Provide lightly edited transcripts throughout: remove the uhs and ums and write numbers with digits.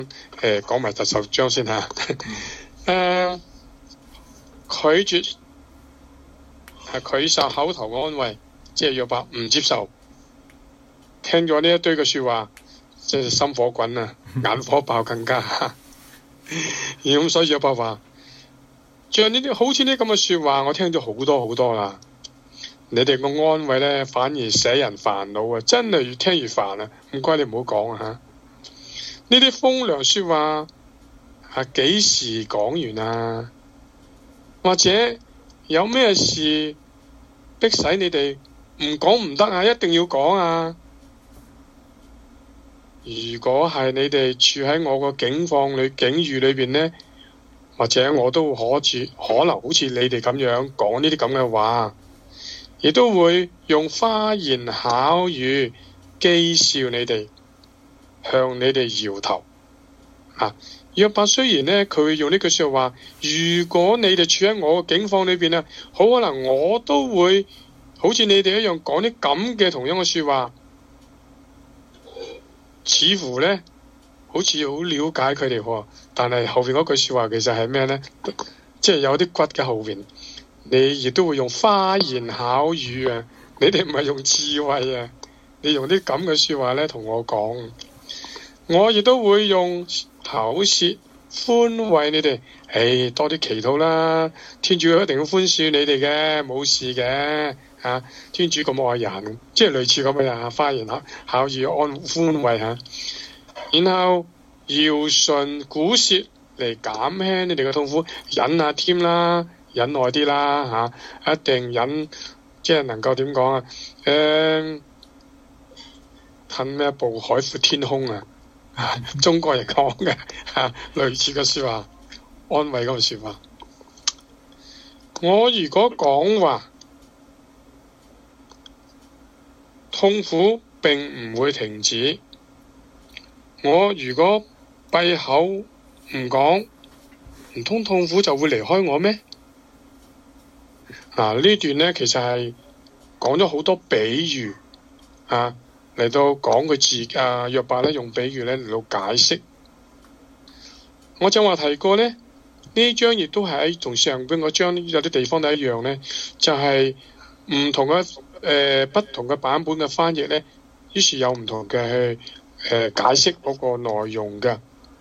講埋第10章先嚇。拒受口頭嘅安慰，即係約伯唔接受。聽咗呢一堆嘅説話，即係心火滾啊，眼火爆更加。咁所以約伯話：像呢啲好似呢咁嘅説話，我聽咗好多好多啦。你哋個安慰呢，反而使人煩惱啊！真係越聽越煩啊！唔該你唔好講啊嚇。呢啲風涼説話幾時講完啊？或者有咩事逼使你哋唔講唔得啊？一定要講啊！如果係你哋處喺我個境遇裏邊呢，或者我都可能好似你哋咁樣講呢啲咁嘅話，亦都會用花言巧語譏笑你哋，向你哋搖頭。約伯雖然呢，佢會用呢句說話，如果你哋處喺我嘅境況裏邊啊，好可能我都會好似你哋一樣講啲咁嘅同樣嘅說話，似乎呢，好似好了解佢哋喎。但係後邊嗰句說話其實係咩呢？即係有啲骨嘅後邊，你亦都會用花言巧語啊！你哋唔係用智慧啊，你用啲咁嘅說話呢同我講，我亦都會用口舌寬慰你哋。多啲祈禱啦，天主一定要寬恕你哋嘅，冇事嘅嚇。天主咁愛人，即係類似咁嘅人，花言巧語寬慰嚇。然後堯唇鼓舌嚟減輕你哋嘅痛苦，忍下添啦，忍耐啲啦嚇，一定忍，即係能夠點講啊？吞咩步海闊天空啊！中國人講嘅類似嘅說話，安慰嗰個說話。我如果講話，痛苦並唔會停止；我如果閉口唔講，唔通痛苦就會離開我咩？呢段呢，其實係講咗好多比喻嚟到講佢約伯咧，用比喻咧嚟到解釋。我正話提過咧，呢章亦都係同上邊嗰章有啲地方都一樣咧，就係唔同嘅不同嘅版本嘅翻譯咧，於是有唔同嘅解釋嗰個內容嘅。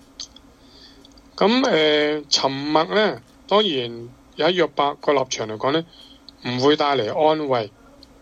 咁沉默咧，當然有喺約伯個立場嚟講咧，唔會帶嚟安慰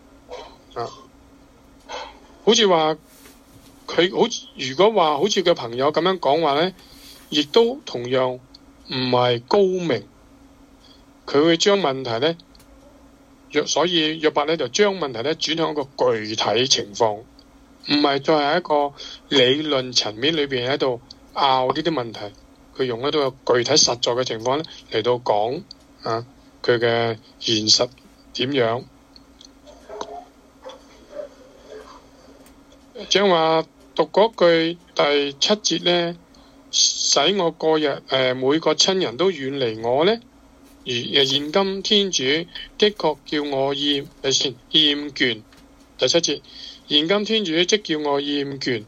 好似話佢如果話好似佢朋友咁樣講話呢，亦都同樣唔係高明。佢會將問題呢，所以約伯呢就將問題呢轉向一個具體情況，唔係再係一個理論層面裏邊喺度拗呢啲問題。佢用一個具體實在嘅情況呢嚟到講佢嘅現實點樣。正話讀嗰句第7節呢，使我個日每個親人都遠離我呢。如現今天主的確叫我厭倦。第7節，現今天主即叫我厭倦，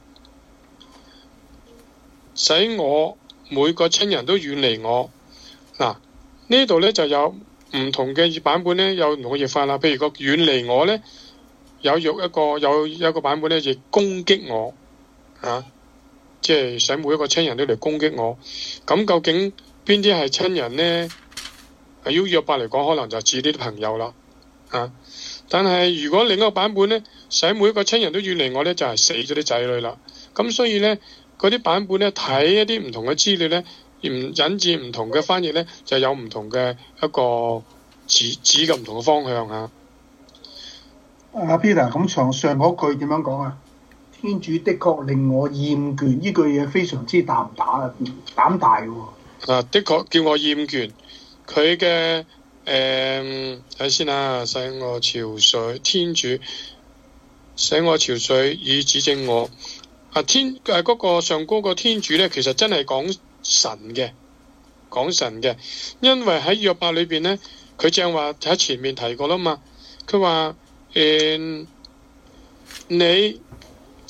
使我每個親人都遠離我。呢度呢就有唔同嘅版本呢，有唔同嘅譯法啦。譬如個遠離我呢，有一個版本咧，亦攻擊我即係使每一個親人都嚟攻擊我。咁究竟邊啲係親人呢？要約伯嚟講，可能就指呢啲朋友啦但係如果另一個版本呢，使每一個親人都遠離我呢，就係死咗啲仔女啦。咁所以呢，嗰啲版本呢，睇一啲唔同嘅資料呢，引致唔同嘅翻譯呢，就有唔同嘅一個指嘅唔同嘅方向 Peter， 咁上嗰句點樣講啊？天主的確令我厭倦，呢句嘢非常之膽大喎。 的確叫我厭倦。佢嘅睇先啦，使我憔悴，天主使我憔悴以指正我。嗰個上高個天主咧，其實真係講神嘅，因為喺約伯裏邊咧，佢正話喺前面提過啦嘛，佢話你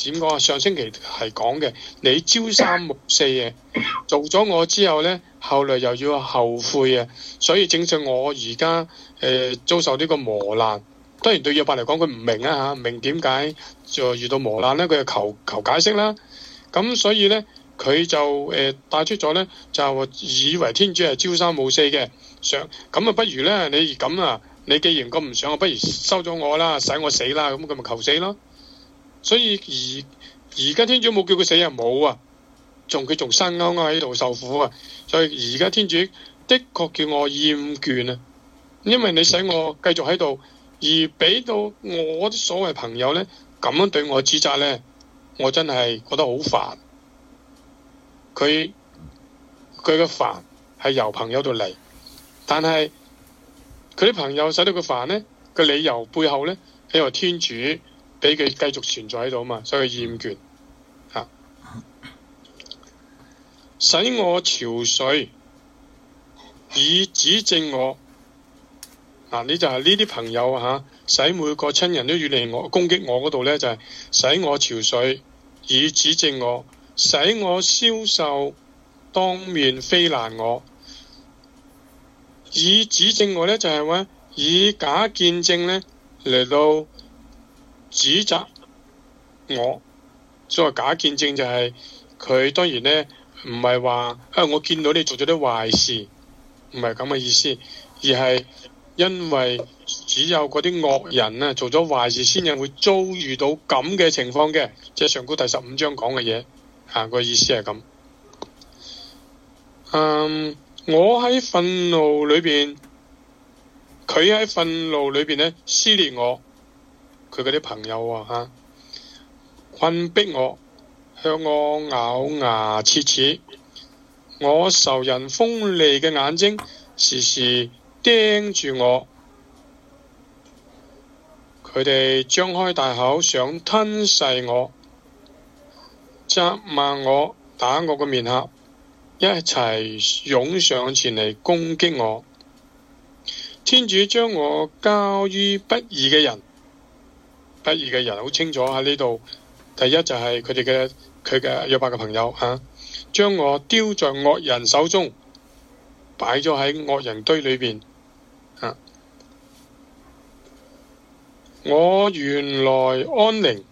點講啊？上星期係講嘅，你朝三暮四嘅，做咗我之後呢，後來又要後悔啊，所以正正我而家遭受呢個磨難。當然對約伯嚟講，佢唔明啊嚇，唔明點解就遇到磨難呢？佢就求解釋啦。咁所以呢，佢就帶出咗呢，就以為天主係朝三暮四嘅，想咁啊，不如呢，你咁啊，你既然咁唔想，不如收咗我啦，使我死啦，咁佢咪求死咯。所以而家天主冇叫佢死啊，冇啊，佢仲生勾勾喺度受苦啊。所以而家天主的確叫我厭倦啊，因為你使我繼續喺度。而俾到我啲所謂朋友呢，咁樣對我指責呢，我真係覺得好煩。佢嘅煩係由朋友度嚟，但係佢啲朋友使到佢煩呢，個理由背後呢，係因為天主俾佢繼續存在喺度嘛，所以佢厭倦嚇。使我憔悴，以指正我。嗱，呢就係呢啲朋友嚇，使每個親人都遠離我，攻擊我嗰度呢，就係使我憔悴，以指正我，使我消瘦，當面非難我，以指正我呢，就係話以假見證呢嚟到指責我。所謂假見證就係佢當然呢，唔係話我見到你做咗啲壞事，唔係咁嘅意思，而係因為只有嗰啲惡人啊做咗壞事，先至會遭遇到咁嘅情況嘅，即係上古第15章講嘅嘢，個意思係咁。我喺憤怒裏邊，佢喺憤怒裏邊呢撕裂我，佢嗰啲朋友困逼我，向我咬牙切齒，我仇人鋒利嘅眼睛時時盯住我，佢哋張開大口想吞噬我，責罵我，打我個面頰，一齊湧上前嚟攻擊我。天主將我交於不義嘅人，不義嘅人好清楚喺呢度。第一就係佢嘅約伯嘅朋友將我丟在惡人手中，擺咗喺惡人堆裏邊。我原來安寧，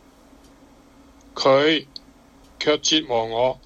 佢卻折磨我，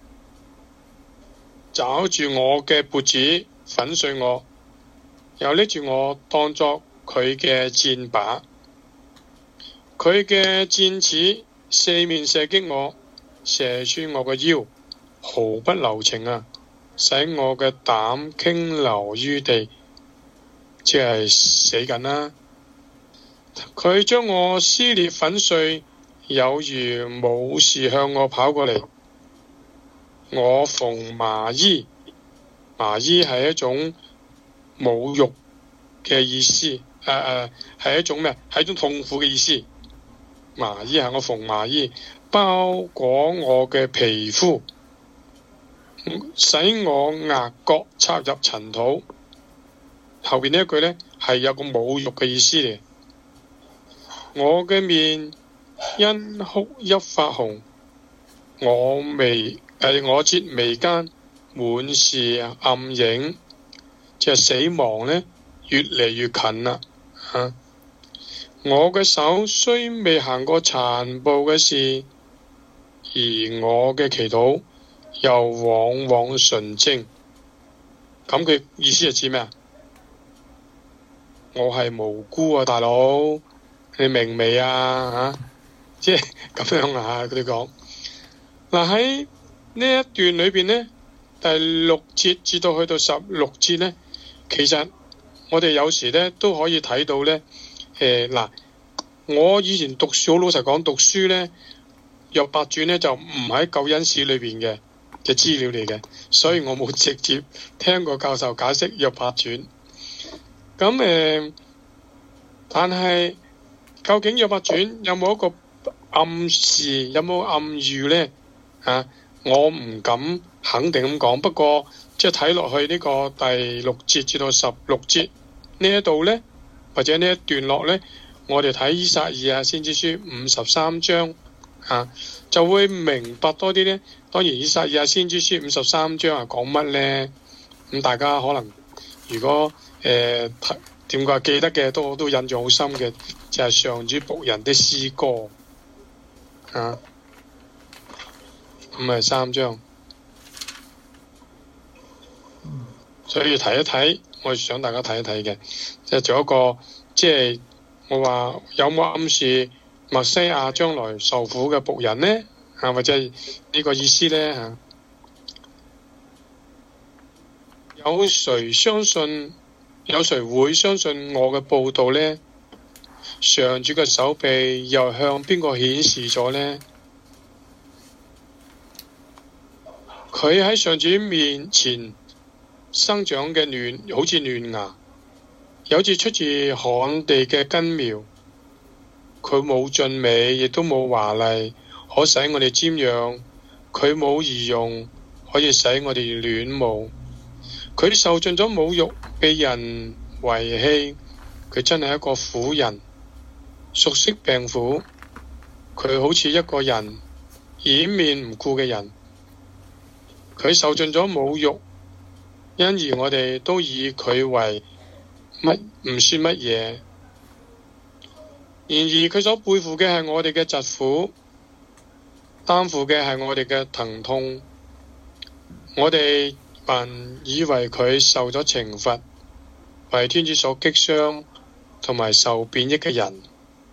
抓住我嘅脖子粉碎我，又拎住我當作佢嘅箭靶，佢嘅箭矢四面射擊我，射穿我嘅腰，毫不留情使我嘅膽傾流於地，即係死緊啦。佢將我撕裂粉碎，有如武士向我跑過嚟。我縫麻衣，麻衣係一種侮辱嘅意思，係一種咩？係一種痛苦嘅意思。麻衣係我縫麻衣，包裹我嘅皮膚，使我額角插入塵土。後邊呢一句呢，係有個侮辱嘅意思嚟。我嘅面因哭泣發紅，我睫眉間滿是暗影，即係死亡呢越嚟越近啦。我嘅手雖未行過殘暴嘅事，而我嘅祈禱又往往純正。咁佢意思係指咩啊？我係無辜啊，大佬！你明未啊？即係咁樣佢哋講。嗱，喺呢一段裏邊呢，第6節至到去到16節呢，其實我哋有時呢都可以睇到呢。我以前讀書，好老實講，讀書呢，約伯傳呢就唔喺救恩史裏邊嘅資料嚟嘅，所以我冇直接聽過教授解釋約伯傳。咁但係究竟約伯傳有冇一個暗示，有冇暗喻呢？我唔敢肯定咁講，不過即係睇落去呢個第6節至到16節呢一度呢，或者呢一段落呢，我哋睇依撒意亞先知書53章就會明白多啲呢。當然以撒以亞先知書53章係講乜呢？咁大家可能如果點講記得嘅都印象好深嘅，就係上主僕人的詩歌53章。所以睇一睇，我想大家睇一睇嘅，即係做一個即係我話有冇暗示默西亞將來受苦嘅僕人呢？或者呢個意思呢？有誰會相信我嘅報道呢？上主嘅手臂又向邊個顯示咗呢？佢喺上主面前生長嘅好似嫩芽，有似出自旱地嘅根苗。佢冇俊美，亦都冇華麗，可使我哋瞻仰。佢冇儀容，可以使我哋戀慕。佢受盡咗侮辱，被人遺棄。佢真係一個婦人，熟悉病苦。佢好似一個人掩面唔顧嘅人。佢受盡咗侮辱，因而我哋都以佢為唔算乜嘢。然而佢所背負嘅係我哋嘅疾苦，擔負嘅係我哋嘅疼痛。我哋還以為佢受咗懲罰，為天主所擊傷同埋受貶抑嘅人。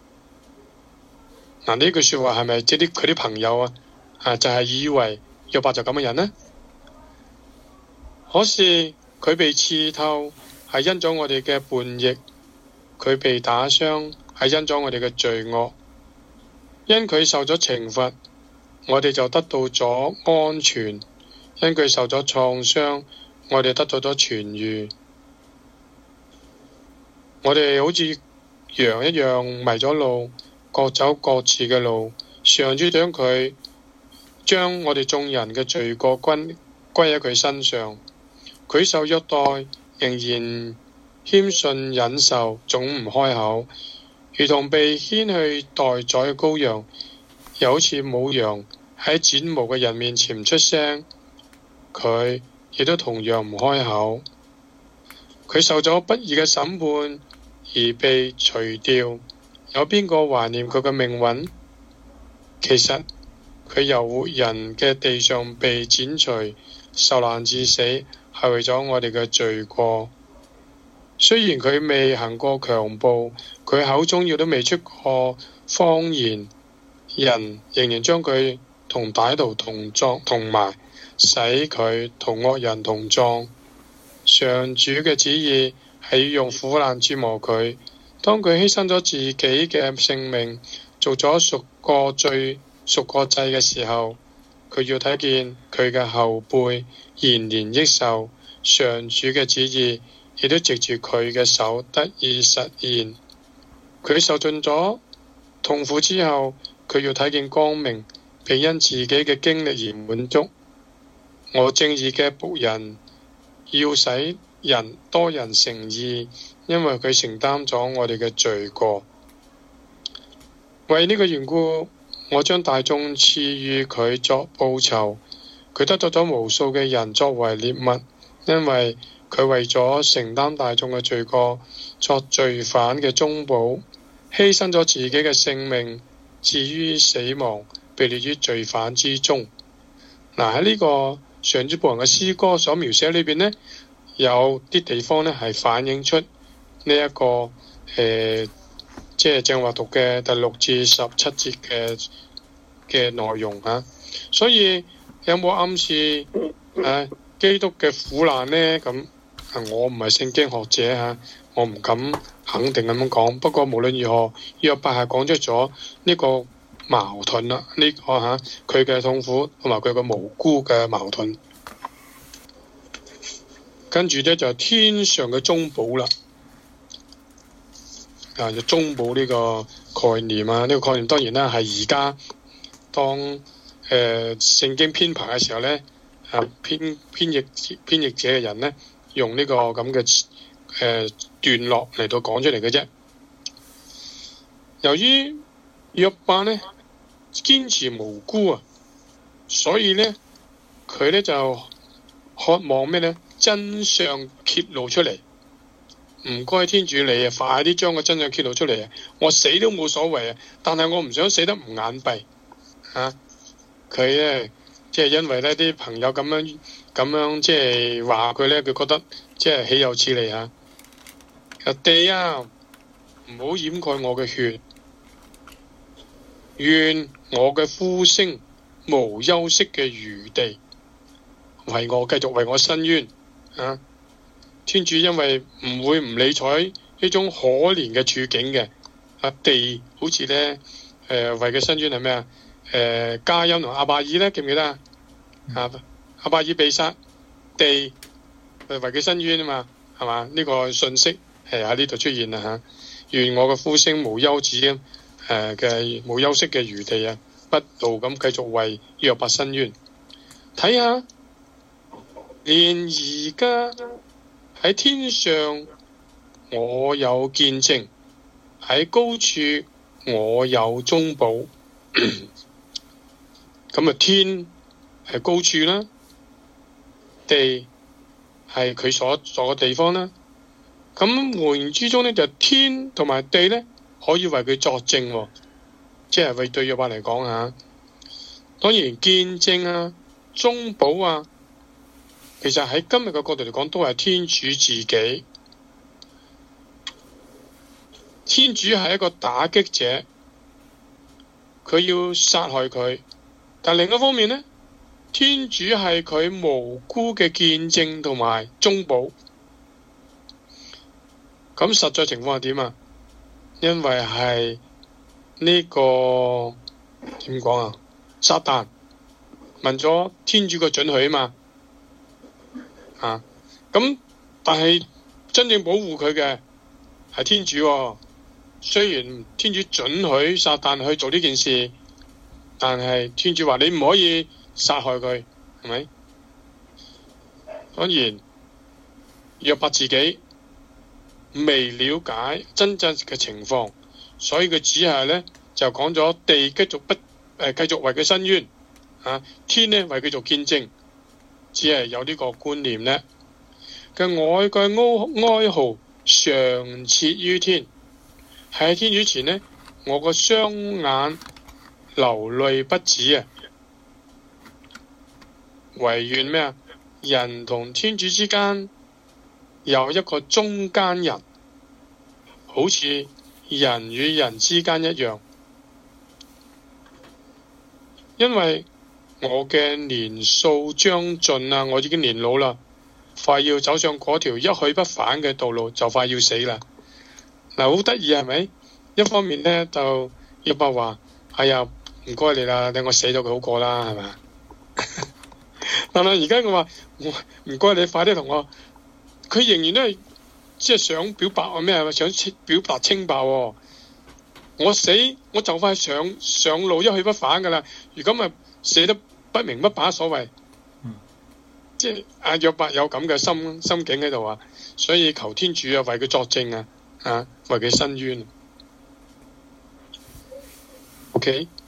呢句說話係咪即係佢啲朋友就係以為約伯就咁嘅人呢？可是佢被刺透係因咗我哋嘅叛逆，佢被打傷係因咗我哋嘅罪惡。因佢受咗懲罰，我哋就得到咗安全；因佢受咗創傷，我哋得到咗痊癒。我哋好似羊一樣迷咗路，各走各自嘅路。上主將我哋眾人嘅罪過歸喺佢身上。佢受虐待，仍然謙遜忍受，總唔開口，如同被牽去待宰嘅羔羊，又好似母羊喺剪毛嘅人面前唔出聲。佢亦都同樣唔開口。佢受咗不義嘅審判而被除掉，有邊個懷念佢嘅命運？其實佢由活人嘅地上被剪除，受難致死，係為咗我哋嘅罪過。雖然佢未行過強暴，佢口中亦都未出過謊言，人仍然將佢同歹徒同埋，使佢同惡人同葬。上主嘅旨意係要用苦難折磨佢。當佢犧牲咗自己嘅性命，做咗贖過罪、贖過祭嘅時候，佢要睇見佢嘅後輩延年益壽。上主嘅旨意亦都藉住佢嘅手得以實現。佢受盡咗痛苦之後，佢要睇見光明，並因自己嘅經歷而滿足。我正義嘅僕人要使多人成義，因為佢承擔咗我哋嘅罪過。為呢個緣故，我將大眾賜予佢作報酬。佢得到咗無數嘅人作為獵物，因為佢為咗承擔大眾嘅罪過，作罪犯嘅中保，犧牲咗自己嘅性命，置於死亡，被列於罪犯之中。喺呢個上主僕人嘅詩歌所描寫裏邊呢，有啲地方呢係反映出呢一個即係正話讀嘅第6至17節嘅內容吓。所以有冇暗示基督嘅苦難呢？咁我唔係聖經學者吓，我唔敢肯定咁樣講。不過無論如何，約伯係講出咗呢個矛盾啦，呢個佢嘅痛苦同埋佢嘅無辜嘅矛盾。跟住呢，就係天上嘅中保啦，就中保呢個概念呢個概念當然啦係而家當聖經編排嘅時候呢，編譯者嘅人呢，用呢個咁嘅段落嚟到講出嚟嘅啫。由於約伯呢堅持無辜啊，所以咧佢咧就渴望咩咧？真相揭露出嚟。唔該天主你啊，快啲將個真相揭露出嚟啊！我死都冇所謂啊，但係我唔想死得唔眼閉啊！佢咧即係因為呢啲朋友咁樣即係話佢咧，佢覺得即係豈有此理啊！地啊，唔好掩蓋我嘅血，願我嘅呼聲無休息嘅餘地，為我繼續為我伸冤啊！天主因為唔會唔理睬呢種可憐嘅處境嘅，地好似咧為佢伸冤係咩啊？加音同阿伯爾咧記唔記得啊？阿伯爾被殺，地為佢伸冤啊嘛，係嘛？呢個信息係喺呢度出現啦嚇。願我嘅呼聲無休止嘅無休息嘅餘地啊，不斷咁繼續為約伯伸冤。睇下，連而家喺天上我有見證，喺高處我有中保。咁啊，天係高處啦，地係佢所在嘅地方啦。咁換言之中咧，就天同埋地咧可以為佢作證，即係為對約伯嚟講啊。當然見證啊、中保啊，其實喺今日嘅角度嚟講，都係天主自己。天主係一個打擊者，佢要殺害佢。但另一方面呢，天主係佢無辜嘅見證同埋中保。咁實際情況係點啊？因為係呢個點講啊？撒旦問咗天主個准許嘛？咁但係真正保護佢嘅係天主喎。雖然天主准許撒旦去做呢件事，但係天主話你唔可以殺害佢，係咪？當然約伯自己未了解真正嘅情況，所以佢只係咧就講咗地繼續為佢伸冤，天呢為佢做見證，只係有呢個觀念咧。嘅愛嘅哀號常設於天，喺天主前呢，我個雙眼流淚不止啊！唯願咩啊？人同天主之間有一個中間人，好似人與人之間一樣。因為我嘅年數將盡啦，我已經年老啦，快要走上嗰條一去不返嘅道路，就快要死啦。嗱，好得意係咪？一方面呢，就約伯話：哎呀，唔該你啦，等我死咗佢好過啦，係咪？但係而家佢話唔該你快啲同我，佢仍然都係即係想表白咩？想表達清白喎。我死我就快上路一去不返噶啦，如果咪死得不明不白所謂。即係阿約伯有咁嘅心境喺度啊，所以求天主啊為佢作證啊，為佢伸冤。OK。